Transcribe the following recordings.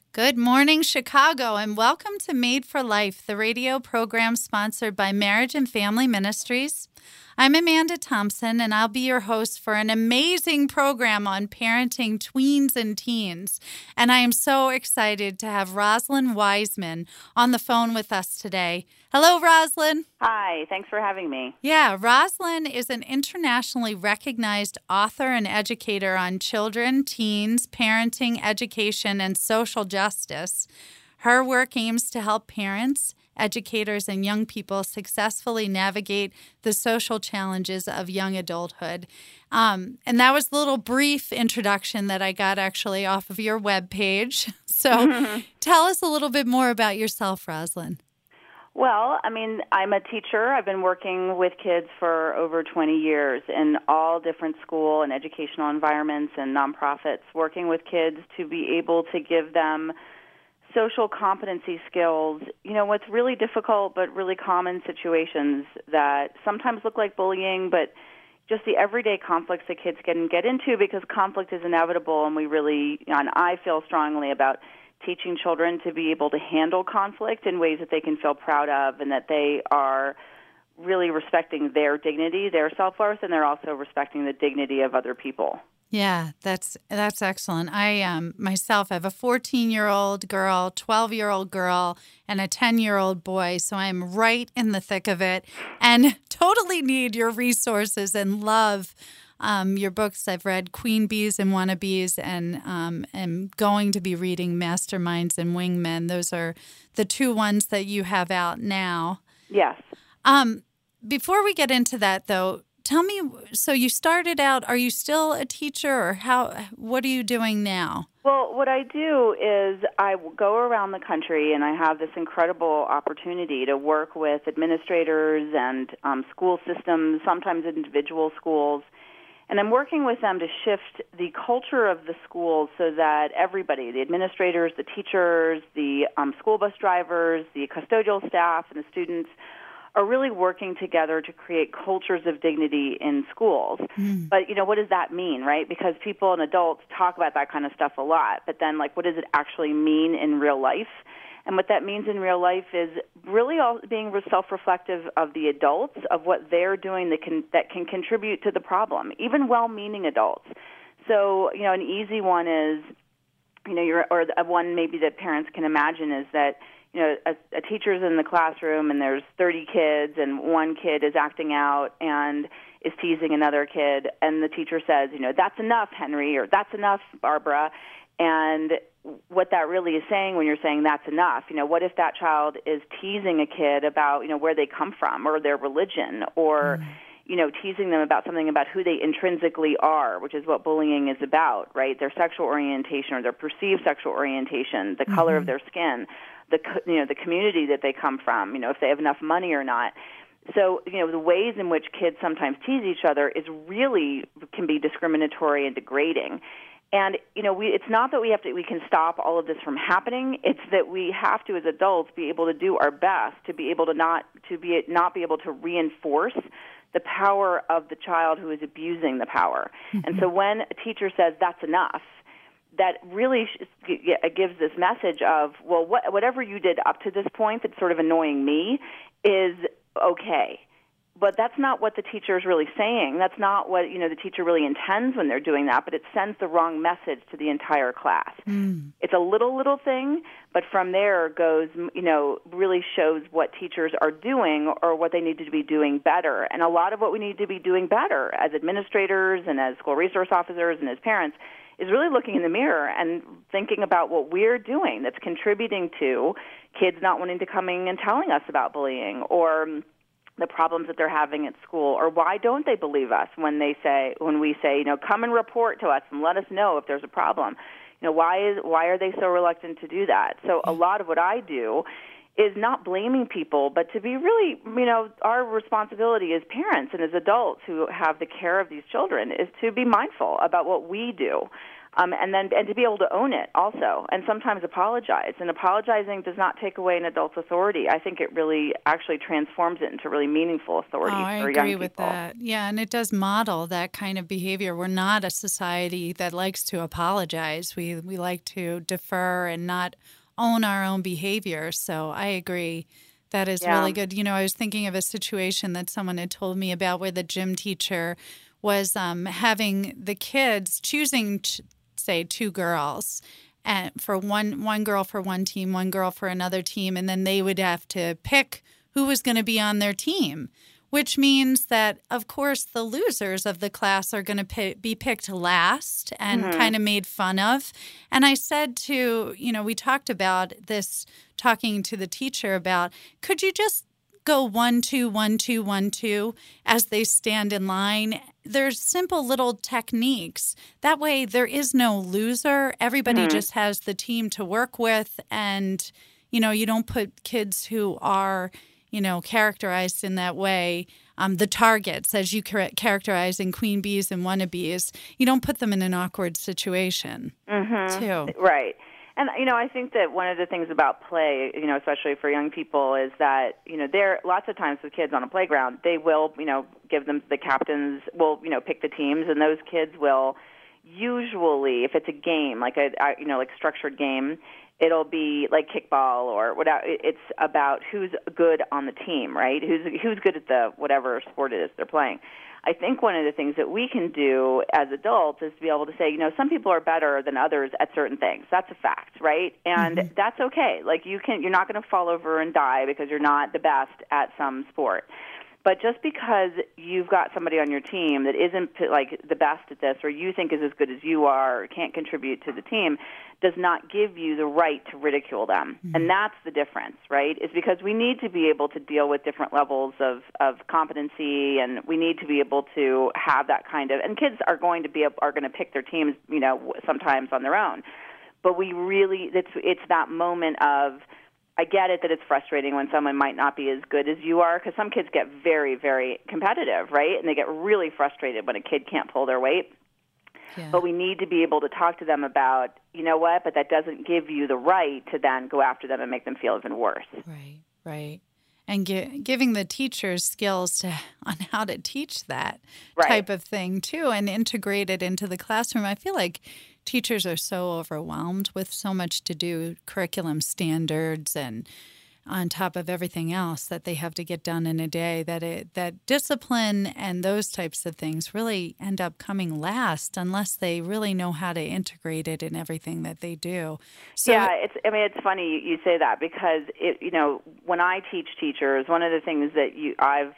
Good morning, Chicago, and welcome to Made for Life, the radio program sponsored by Marriage and Family Ministries. I'm Amanda Thompson, and I'll be your host for an amazing program on parenting tweens and teens. And I am so excited to have Rosalind Wiseman on the phone with us today. Hello, Rosalind. Hi, thanks for having me. Yeah, Rosalind is an internationally recognized author and educator on children, teens, parenting, education, and social justice. Her work aims to help parents, educators, and young people successfully navigate the social challenges of young adulthood. And that was a little brief introduction that I got actually off of your webpage. So tell us a little bit more about yourself, Rosalind. Well, I'm a teacher. I've been working with kids for over 20 years in all different school and educational environments and nonprofits, working with kids to be able to give them social competency skills. You know, what's really difficult but really common situations that sometimes look like bullying, but just the everyday conflicts that kids can get into because conflict is inevitable, and I feel strongly about teaching children to be able to handle conflict in ways that they can feel proud of and that they are really respecting their dignity, their self-worth, and they're also respecting the dignity of other people. Yeah, that's excellent. I myself have a 14-year-old girl, 12-year-old girl, and a 10-year-old boy, so I'm right in the thick of it and totally need your resources and love your books. I've read Queen Bees and Wannabes, and am going to be reading Masterminds and Wingmen. Those are the two ones that you have out now. Yes. Before we get into that, though, tell me, so you started out, are you still a teacher, or what are you doing now? Well, what I do is I go around the country, and I have this incredible opportunity to work with administrators and school systems, sometimes individual schools, and I'm working with them to shift the culture of the schools so that everybody, the administrators, the teachers, the school bus drivers, the custodial staff, and the students, are really working together to create cultures of dignity in schools. But, what does that mean, right? Because people and adults talk about that kind of stuff a lot, but then, what does it actually mean in real life? And what that means in real life is really all being self-reflective of the adults, of what they're doing that can contribute to the problem, even well-meaning adults. So, an easy one is, one maybe that parents can imagine is that, a teacher's in the classroom and there's 30 kids and one kid is acting out and is teasing another kid, and the teacher says, that's enough, Henry, or that's enough, Barbara. And what that really is saying when you're saying that's enough, what if that child is teasing a kid about, where they come from or their religion, or, teasing them about something about who they intrinsically are, which is what bullying is about, right? Their sexual orientation or their perceived sexual orientation, the color of their skin, the community that they come from, if they have enough money or not. So, the ways in which kids sometimes tease each other can be discriminatory and degrading. And, it's not that we can stop all of this from happening. It's that we have to, as adults, be able to do our best to be able to not be able to reinforce the power of the child who is abusing the power. And so when a teacher says that's enough, that really gives this message of, well, whatever you did up to this point that's sort of annoying me is okay. But that's not what the teacher is really saying. That's not what, the teacher really intends when they're doing that, but it sends the wrong message to the entire class. It's a little thing, but from there goes, really shows what teachers are doing or what they need to be doing better. And a lot of what we need to be doing better as administrators and as school resource officers and as parents is really looking in the mirror and thinking about what we're doing that's contributing to kids not wanting to come in and telling us about bullying or the problems that they're having at school, or why don't they believe us when we say, come and report to us and let us know if there's a problem. Why are they so reluctant to do that? So a lot of what I do is not blaming people, but to be really, our responsibility as parents and as adults who have the care of these children is to be mindful about what we do. and to be able to own it also, and sometimes apologize. And apologizing does not take away an adult's authority. I think it really actually transforms it into really meaningful authority for young people. I agree with that. Yeah, and it does model that kind of behavior. We're not a society that likes to apologize. We like to defer and not own our own behavior. So I agree. That is really good. You know, I was thinking of a situation that someone had told me about where the gym teacher was having the kids choosing, say, two girls, and for one girl for one team, one girl for another team, and then they would have to pick who was going to be on their team, which means that, of course, the losers of the class are going to be picked last and kind of made fun of. And I said to, we talked about this, talking to the teacher about, could you just go 1, 2, 1, 2, 1, 2 as they stand in line? There's simple little techniques. That way there is no loser. Everybody just has the team to work with. And, you don't put kids who are, characterized in that way, the targets, as you characterize in queen bees and wannabes, you don't put them in an awkward situation, too. Right. And, I think that one of the things about play, especially for young people, is that, there lots of times with kids on a playground, they will, give them, the captains will, pick the teams, and those kids will usually, if it's a game, like like structured game, it'll be like kickball or whatever. It's about who's good on the team, right? Who's good at the whatever sport it is they're playing. I think one of the things that we can do as adults is to be able to say, some people are better than others at certain things. That's a fact, right? And that's okay. Like you're not going to fall over and die because you're not the best at some sport. But just because you've got somebody on your team that isn't like the best at this, or you think is as good as you are, or can't contribute to the team, does not give you the right to ridicule them. And that's the difference, right? Is because we need to be able to deal with different levels of competency, and we need to be able to have that kind of. And kids are going to pick their teams, sometimes on their own. But we really, it's that moment of. I get it that it's frustrating when someone might not be as good as you are, because some kids get very, very competitive, right? And they get really frustrated when a kid can't pull their weight. Yeah. But we need to be able to talk to them about, but that doesn't give you the right to then go after them and make them feel even worse. Right. And giving the teachers skills on how to teach that type of thing, too, and integrate it into the classroom. I feel like teachers are so overwhelmed with so much to do, curriculum standards, and on top of everything else that they have to get done in a day, that discipline and those types of things really end up coming last unless they really know how to integrate it in everything that they do. So, it's funny you say that, because when I teach teachers, one of the things that I've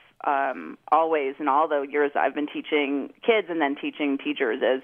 always, in all the years I've been teaching kids and then teaching teachers, is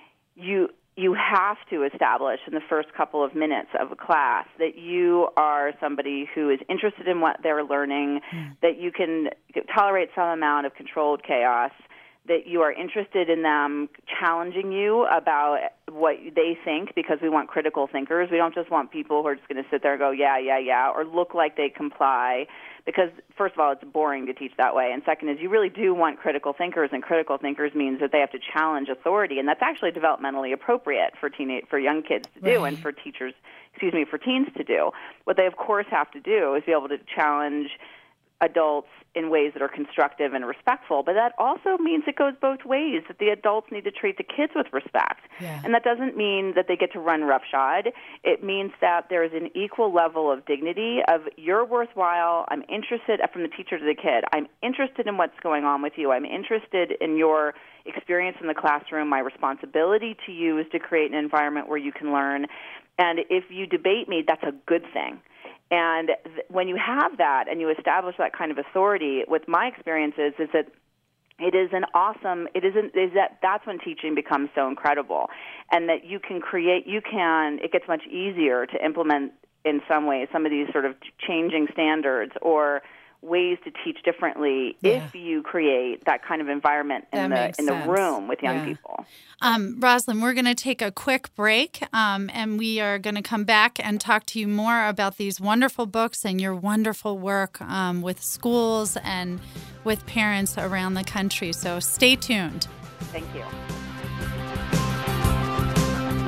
you have to establish in the first couple of minutes of a class that you are somebody who is interested in what they're learning, that you can tolerate some amount of controlled chaos, that you are interested in them challenging you about what they think, because we want critical thinkers. We don't just want people who are just going to sit there and go, yeah, or look like they comply, because, first of all, it's boring to teach that way. And second is you really do want critical thinkers, and critical thinkers means that they have to challenge authority, and that's actually developmentally appropriate for young kids to do and for teens to do. What they, of course, have to do is be able to challenge adults in ways that are constructive and respectful, but that also means it goes both ways, that the adults need to treat the kids with respect. Yeah. And that doesn't mean that they get to run roughshod. It means that there is an equal level of dignity of you're worthwhile, I'm interested, from the teacher to the kid, I'm interested in what's going on with you, I'm interested in your experience in the classroom, my responsibility to you is to create an environment where you can learn, and if you debate me, that's a good thing. And when you have that and you establish that kind of authority, with my experiences is that that's when teaching becomes so incredible, and that it gets much easier to implement in some ways some of these sort of changing standards or ways to teach differently if you create that kind of environment in the room with young people. Rosalind, we're going to take a quick break, and we are going to come back and talk to you more about these wonderful books and your wonderful work with schools and with parents around the country. So stay tuned. Thank you.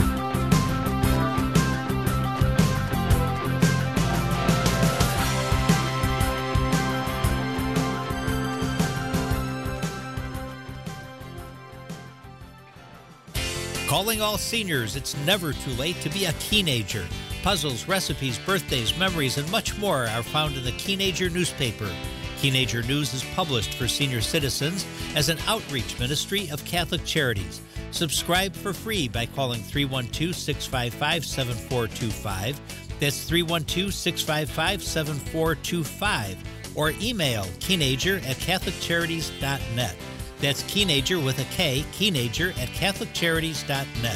Calling all seniors, it's never too late to be a Keenager. Puzzles, recipes, birthdays, memories, and much more are found in the Keenager newspaper. Keenager News is published for senior citizens as an outreach ministry of Catholic Charities. Subscribe for free by calling 312-655-7425. That's 312-655-7425. Or email keenager@catholiccharities.net. That's Keenager with a K, keenager@catholiccharities.net.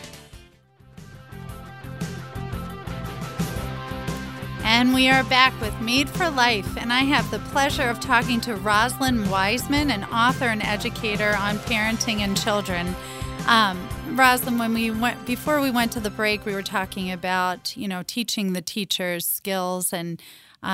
And we are back with Made for Life, and I have the pleasure of talking to Rosalind Wiseman, an author and educator on parenting and children. Rosalind, before we went to the break, we were talking about, teaching the teachers skills and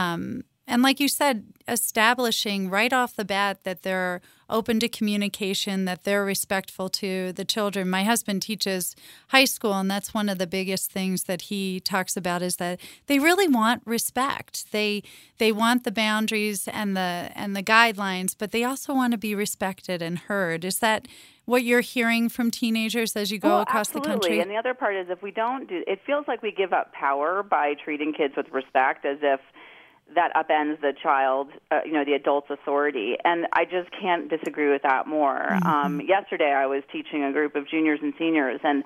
like you said, establishing right off the bat that they're open to communication, that they're respectful to the children. My husband teaches high school, and that's one of the biggest things that he talks about is that they really want respect. They want the boundaries and the guidelines, but they also want to be respected and heard. Is that what you're hearing from teenagers as you go across the country? Absolutely. And the other part is if we don't do it, feels like we give up power by treating kids with respect as if that upends the child, the adult's authority. And I just can't disagree with that more. Mm-hmm. Yesterday I was teaching a group of juniors and seniors, and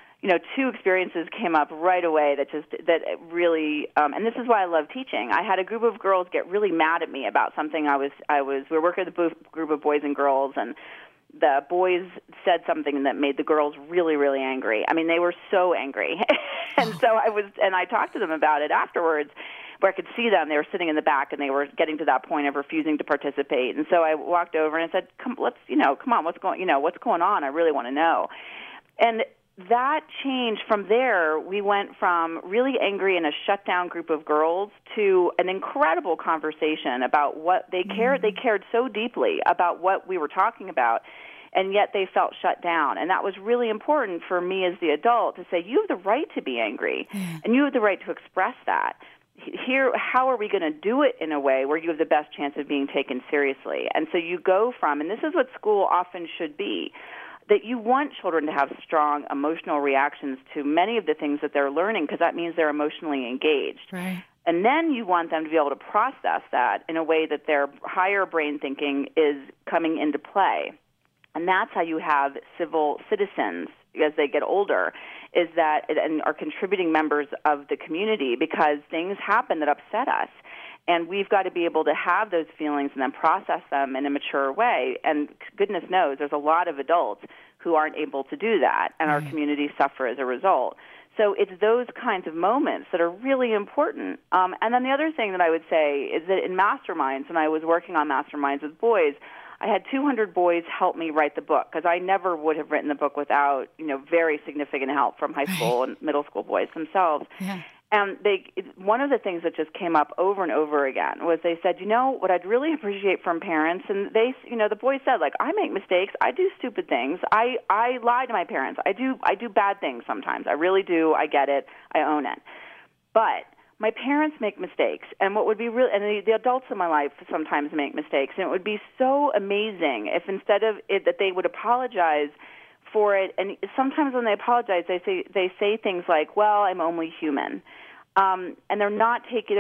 two experiences came up right away that really, and this is why I love teaching. I had a group of girls get really mad at me about something we were working with a group of boys and girls, and the boys said something that made the girls really, really angry. I mean, they were so angry. And so I talked to them about it afterwards, where I could see them. They were sitting in the back, and they were getting to that point of refusing to participate. And so I walked over and I said, come on, what's going on? I really want to know. And that changed from there. We went from really angry and a shut-down group of girls to an incredible conversation about what they cared. They cared so deeply about what we were talking about, and yet they felt shut down. And that was really important for me as the adult to say, you have the right to be angry, and you have the right to express that. Here, how are we going to do it in a way where you have the best chance of being taken seriously? And so you go from, and this is what school often should be, that you want children to have strong emotional reactions to many of the things that they're learning, because that means they're emotionally engaged. Right. And then you want them to be able to process that in a way that their higher brain thinking is coming into play. And that's how you have civil citizens as they get older, is that, and are contributing members of the community, because things happen that upset us. And we've got to be able to have those feelings and then process them in a mature way. And goodness knows there's a lot of adults who aren't able to do that, and our communities suffer as a result. So it's those kinds of moments that are really important. And then the other thing that I would say is that in masterminds, when I was working on masterminds with boys, I had 200 boys help me write the book, because I never would have written the book without, very significant help from high school and middle school boys themselves. Yeah. And one of the things that just came up over and over again was they said, what I'd really appreciate from parents, and they, the boys said, I make mistakes, I do stupid things, I lie to my parents, I do bad things sometimes, I really do, I get it, I own it. But my parents make mistakes, and what would be real, and the adults in my life sometimes make mistakes, and it would be so amazing if instead of it that they would apologize for it. And sometimes when they apologize, they say things like, "Well, I'm only human," and they're not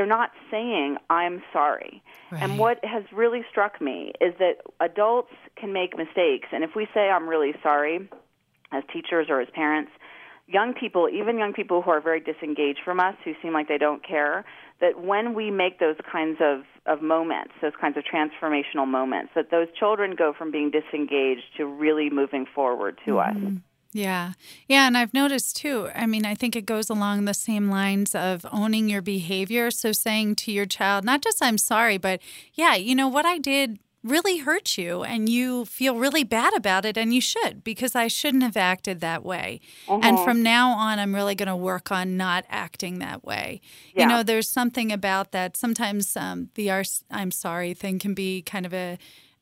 saying I'm sorry. Right. And what has really struck me is that adults can make mistakes, and if we say I'm really sorry, as teachers or as parents, young people, even young people who are very disengaged from us, who seem like they don't care, that when we make those kinds of moments, those kinds of transformational moments, that those children go from being disengaged to really moving forward to us. Yeah. Yeah, and I've noticed too, I think it goes along the same lines of owning your behavior. So saying to your child, not just I'm sorry, but what I did really hurt you and you feel really bad about it, and you should, because I shouldn't have acted that way. And from now on, I'm really going to work on not acting that way. Yeah. There's something about that. Sometimes the I'm sorry thing can be kind of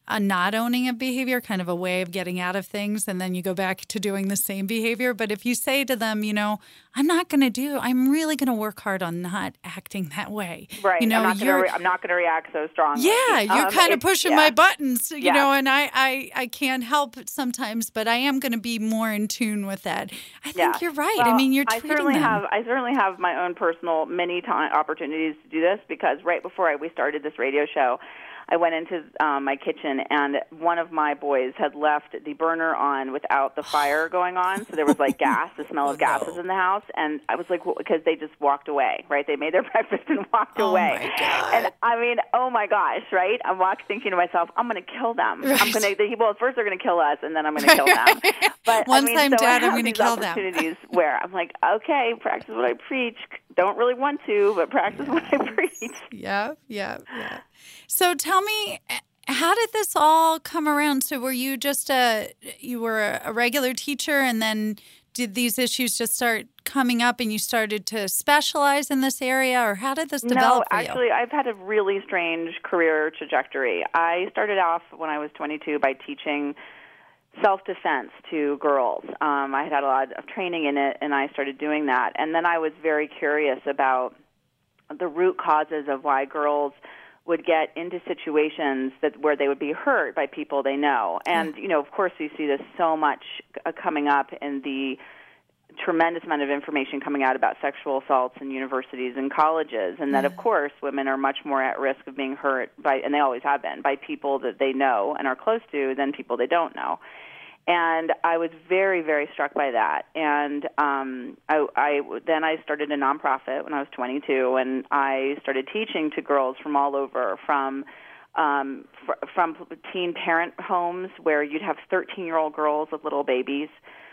not owning a behavior, kind of a way of getting out of things, and then you go back to doing the same behavior. But if you say to them, I'm really going to work hard on not acting that way. Right. I'm not going to react so strongly. Yeah, you're kind of pushing my buttons, and I can't help it sometimes, but I am going to be more in tune with that. I think you're right. Well, you're treating them. I certainly have my own personal many opportunities to do this, because right before we started this radio show, I went into my kitchen, and one of my boys had left the burner on without the fire going on, so there was like gas, the smell of gases in the house, and I was like, because they just walked away, right? They made their breakfast and walked away. My God. And oh my gosh, right? I'm thinking to myself, I'm going to kill them. Right. First they're going to kill us, and then I'm going to kill them. But Dad, I'm going to kill them. Opportunities where I'm like, okay, practice what I preach. Don't really want to, but practice what I preach. Yeah. So tell me, how did this all come around? So were you just you were a regular teacher, and then did these issues just start coming up and you started to specialize in this area, or how did this develop for you? No, actually, I've had a really strange career trajectory. I started off when I was 22 by teaching self-defense to girls. I had a lot of training in it, and I started doing that. And then I was very curious about the root causes of why girls would get into situations where they would be hurt by people they know. And, of course, you see this so much coming up in the tremendous amount of information coming out about sexual assaults in universities and colleges, and that, of course, women are much more at risk of being hurt by, and they always have been, by people that they know and are close to than people they don't know. And I was very, very struck by that. And then I started a nonprofit when I was 22, and I started teaching to girls from all over, from teen parent homes where you'd have 13-year-old girls with little babies,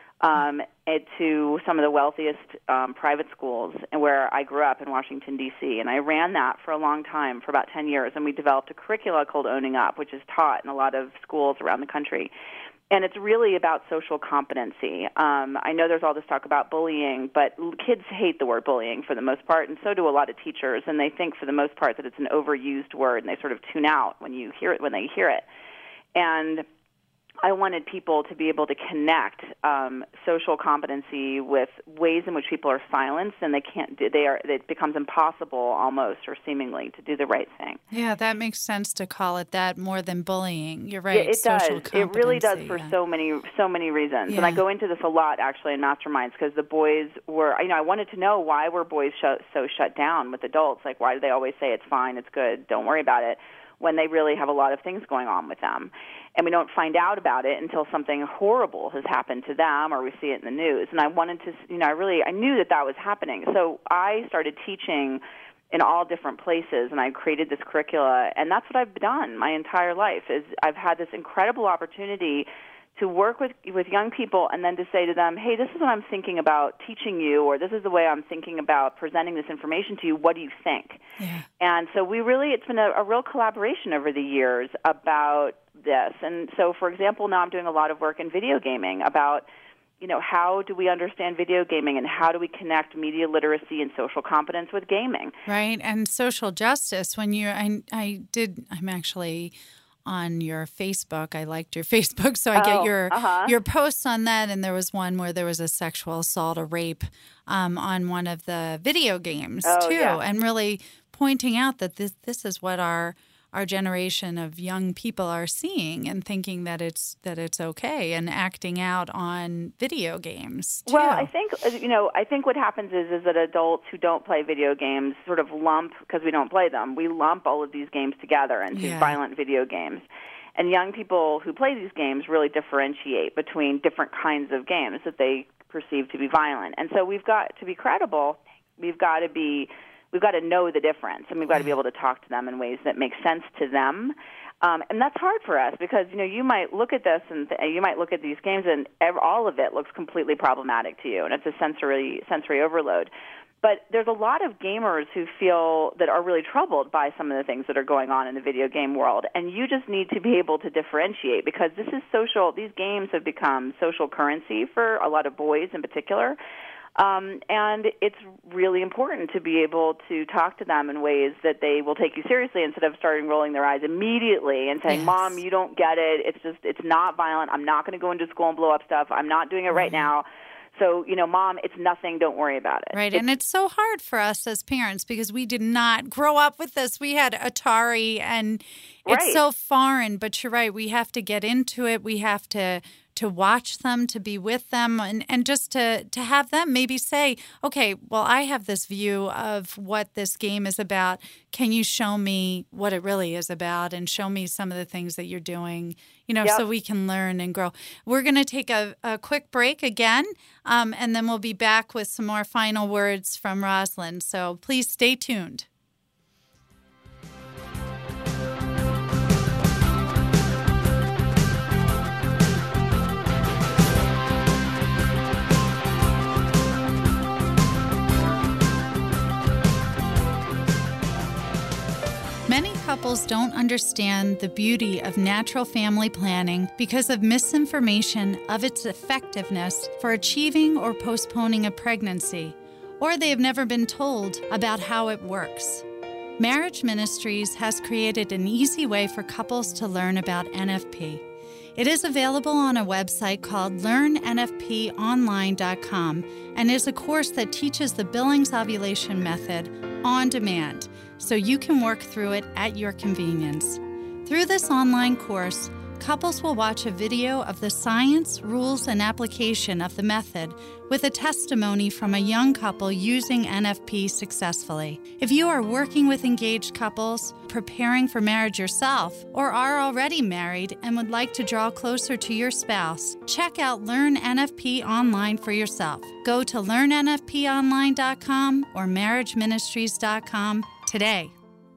to some of the wealthiest private schools, and where I grew up in Washington, D.C. And I ran that for a long time, for about 10 years, and we developed a curricula called Owning Up, which is taught in a lot of schools around the country. And it's really about social competency. I know there's all this talk about bullying, but kids hate the word bullying for the most part, and so do a lot of teachers. And they think for the most part that it's an overused word, and they sort of tune out when they hear it. And I wanted people to be able to connect social competency with ways in which people are silenced, and it becomes impossible almost, or seemingly, to do the right thing. Yeah, that makes sense to call it that more than bullying. You're right. Yeah, it does. It really does for so many reasons. Yeah. And I go into this a lot actually in masterminds, because the boys were, I wanted to know, why were boys so shut down with adults? Like, why do they always say it's fine, it's good, don't worry about it, when they really have a lot of things going on with them? And we don't find out about it until something horrible has happened to them, or we see it in the news. And I wanted to, I knew that was happening. So I started teaching in all different places, and I created this curricula. And that's what I've done my entire life, is I've had this incredible opportunity to work with young people, and then to say to them, hey, this is what I'm thinking about teaching you, or this is the way I'm thinking about presenting this information to you. What do you think? Yeah. And so it's been a real collaboration over the years about this. And so, for example, now I'm doing a lot of work in video gaming about, how do we understand video gaming, and how do we connect media literacy and social competence with gaming? Right, and social justice. When I'm actually on your Facebook. I liked your Facebook, so I get your posts on that. And there was one where there was a sexual assault, a rape on one of the video games too, and really pointing out that this is what our generation of young people are seeing and thinking that it's okay, and acting out on video games too. Well, I think what happens is that adults who don't play video games sort of lump, because we don't play them, we lump all of these games together into violent video games. And young people who play these games really differentiate between different kinds of games that they perceive to be violent. And so we've got to be credible. We've got to know the difference, and we've got to be able to talk to them in ways that make sense to them. And that's hard for us, because you might look at this and you might look at these games, and all of it looks completely problematic to you, and it's a sensory overload. But there's a lot of gamers who feel that are really troubled by some of the things that are going on in the video game world, and you just need to be able to differentiate, because this is social. These games have become social currency for a lot of boys in particular. And it's really important to be able to talk to them in ways that they will take you seriously instead of starting rolling their eyes immediately and saying, Mom, you don't get it. It's not violent. I'm not going to go into school and blow up stuff. I'm not doing it right now. So, Mom, it's nothing. Don't worry about it. Right. And it's so hard for us as parents because we did not grow up with this. We had Atari and it's so foreign. But you're right. We have to get into it. We have to watch them, to be with them, and just to have them maybe say, okay, well, I have this view of what this game is about. Can you show me what it really is about and show me some of the things that you're doing, so we can learn and grow. We're going to take a quick break again, and then we'll be back with some more final words from Rosalind. So please stay tuned. Many couples don't understand the beauty of natural family planning because of misinformation of its effectiveness for achieving or postponing a pregnancy, or they have never been told about how it works. Marriage Ministries has created an easy way for couples to learn about NFP. It is available on a website called LearnNFPOnline.com and is a course that teaches the Billings ovulation method on demand, so you can work through it at your convenience. Through this online course, couples will watch a video of the science, rules, and application of the method with a testimony from a young couple using NFP successfully. If you are working with engaged couples, preparing for marriage yourself, or are already married and would like to draw closer to your spouse, check out Learn NFP Online for yourself. Go to LearnNFPOnline.com or MarriageMinistries.com today.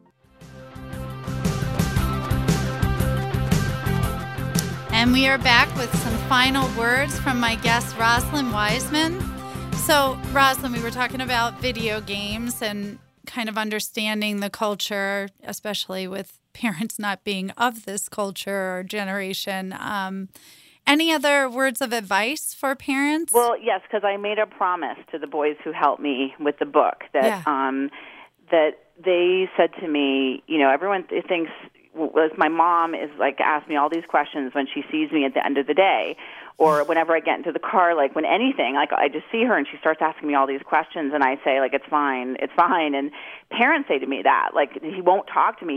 And we are back with some final words from my guest, Rosalind Wiseman. So, Rosalind, we were talking about video games and kind of understanding the culture, especially with parents not being of this culture or generation. Any other words of advice for parents? Well, yes, because I made a promise to the boys who helped me with the book that that they said to me, everyone thinks, my mom is asked me all these questions when she sees me at the end of the day, or whenever I get into the car, when anything, I just see her and she starts asking me all these questions, and I say, it's fine. And parents say to me that, he won't talk to me.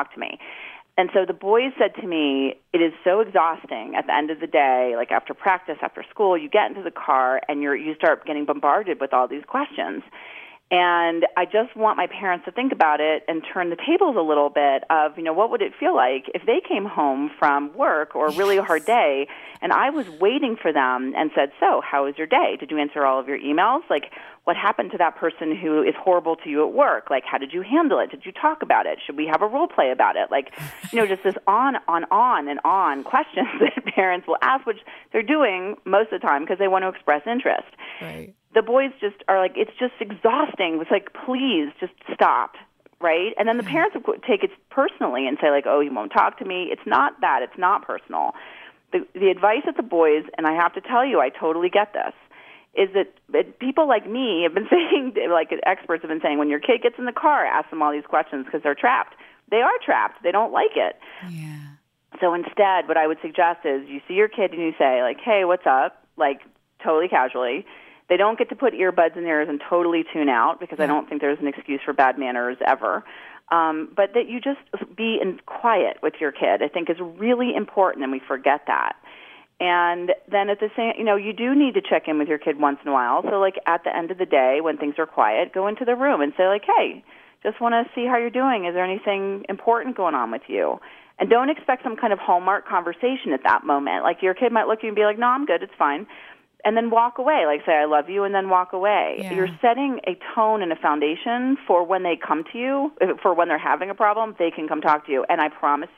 And so the boys said to me, it is so exhausting at the end of the day, after practice, after school, you get into the car and you start getting bombarded with all these questions. And I just want my parents to think about it and turn the tables a little bit of, what would it feel like if they came home from work or a really hard day and I was waiting for them and said, so how was your day? Did you answer all of your emails? What happened to that person who is horrible to you at work? How did you handle it? Did you talk about it? Should we have a role play about it? Just this on and on questions that parents will ask, which they're doing most of the time because they want to express interest. Right. The boys just are it's just exhausting. It's please just stop, right? And then the parents will take it personally and say, oh, he won't talk to me. It's not that. It's not personal. The advice that the boys, and I have to tell you, I totally get this, is that people like me have been saying, experts have been saying, when your kid gets in the car, ask them all these questions because they're trapped. They are trapped. They don't like it. Yeah. So instead, what I would suggest is you see your kid and you say, hey, what's up? Totally casually. They don't get to put earbuds in their ears and totally tune out because I don't think there's an excuse for bad manners ever. But that you just be in quiet with your kid, I think is really important, and we forget that. And then at the same, you do need to check in with your kid once in a while. So at the end of the day, when things are quiet, go into the room and say hey, just want to see how you're doing. Is there anything important going on with you? And don't expect some kind of Hallmark conversation at that moment. Your kid might look at you and be no, I'm good, it's fine. And then walk away, say, I love you, and then walk away. Yeah. You're setting a tone and a foundation for when they come to you, for when they're having a problem, they can come talk to you. And I promise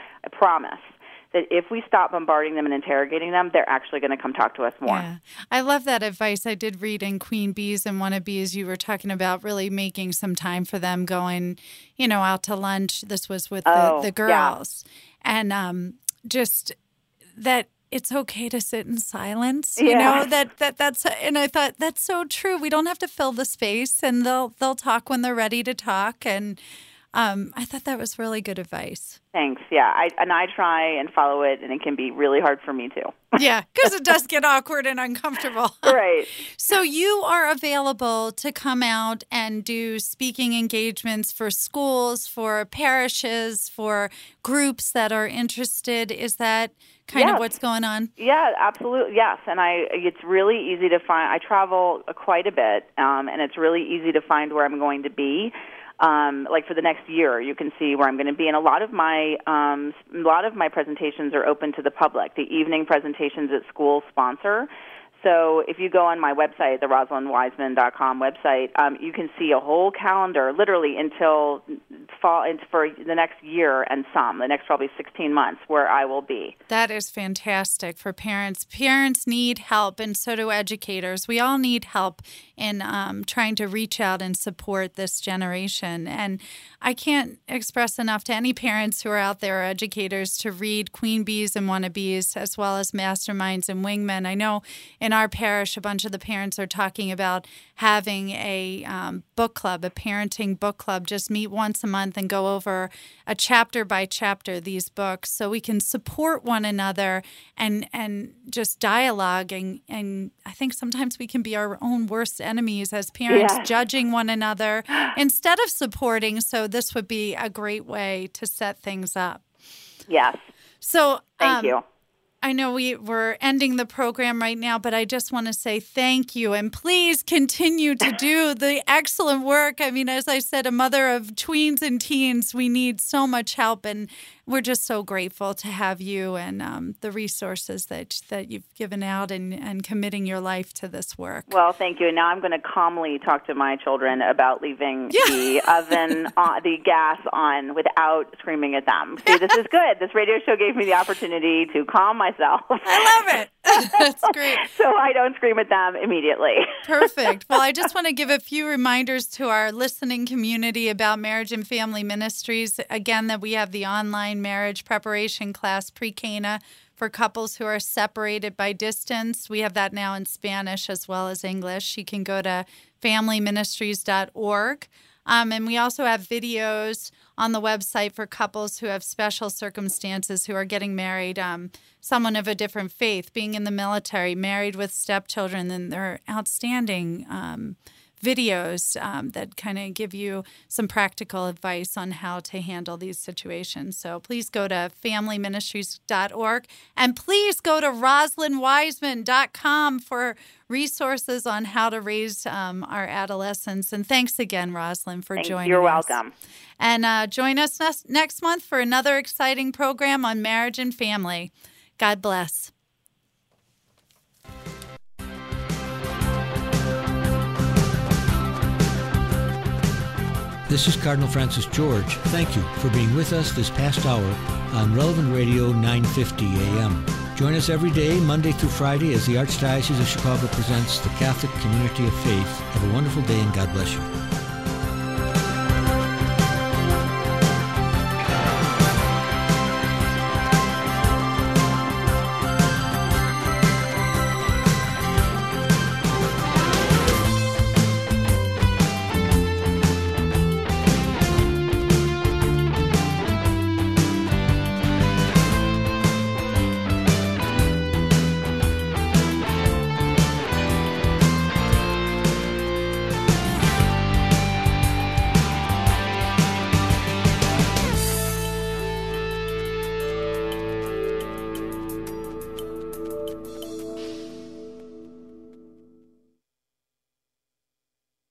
that if we stop bombarding them and interrogating them, they're actually going to come talk to us more. Yeah. I love that advice. I did read in Queen Bees and Wannabes, you were talking about really making some time for them, going, out to lunch. This was with the girls. Yeah. And just that it's okay to sit in silence. Yeah. You know, that's, and I thought that's so true. We don't have to fill the space, and they'll talk when they're ready to talk. And I thought that was really good advice. Thanks. Yeah, I try and follow it, and it can be really hard for me too. Yeah, because it does get awkward and uncomfortable. Right. So you are available to come out and do speaking engagements for schools, for parishes, for groups that are interested. Is that kind of what's going on? Yeah, absolutely. Yes, and it's really easy to find. I travel quite a bit, and it's really easy to find where I'm going to be. Like for the next year, you can see where I'm going to be, and a lot of my presentations are open to the public. The evening presentations at school sponsor. So if you go on my website, the RosalindWiseman.com website, you can see a whole calendar, literally until fall, for the next year and the next probably 16 months, where I will be. That is fantastic for parents. Parents need help, and so do educators. We all need help in trying to reach out and support this generation. And I can't express enough to any parents who are out there, or educators, to read Queen Bees and Wannabes, as well as Masterminds and Wingmen. I know in our parish, a bunch of the parents are talking about having a book club, a parenting book club, just meet once a month and go over a chapter by chapter these books so we can support one another and just dialogue. And I think sometimes we can be our own worst enemies as parents, judging one another instead of supporting. So this would be a great way to set things up. Yes. So thank you. I know we're ending the program right now, but I just want to say thank you. And please continue to do the excellent work. I mean, as I said, a mother of tweens and teens, we need so much help. And we're just so grateful to have you and the resources that you've given out and committing your life to this work. Well, thank you. And now I'm going to calmly talk to my children about leaving the oven, the gas on without screaming at them. See, this is good. This radio show gave me the opportunity to calm myself. I love it. That's great. So I don't scream at them immediately. Perfect. Well, I just want to give a few reminders to our listening community about Marriage and Family Ministries. Again, that we have the online marriage preparation class, Pre-Cana, for couples who are separated by distance. We have that now in Spanish as well as English. You can go to familyministries.org. And we also have videos on the website for couples who have special circumstances, who are getting married, someone of a different faith, being in the military, married with stepchildren, and they're outstanding videos that kind of give you some practical advice on how to handle these situations. So please go to familyministries.org, and please go to RosalindWiseman.com for resources on how to raise our adolescents. And thanks again, Rosalind, for joining us. You're welcome. And join us next month for another exciting program on marriage and family. God bless. This is Cardinal Francis George. Thank you for being with us this past hour on Relevant Radio 950 AM. Join us every day, Monday through Friday, as the Archdiocese of Chicago presents the Catholic Community of Faith. Have a wonderful day, and God bless you.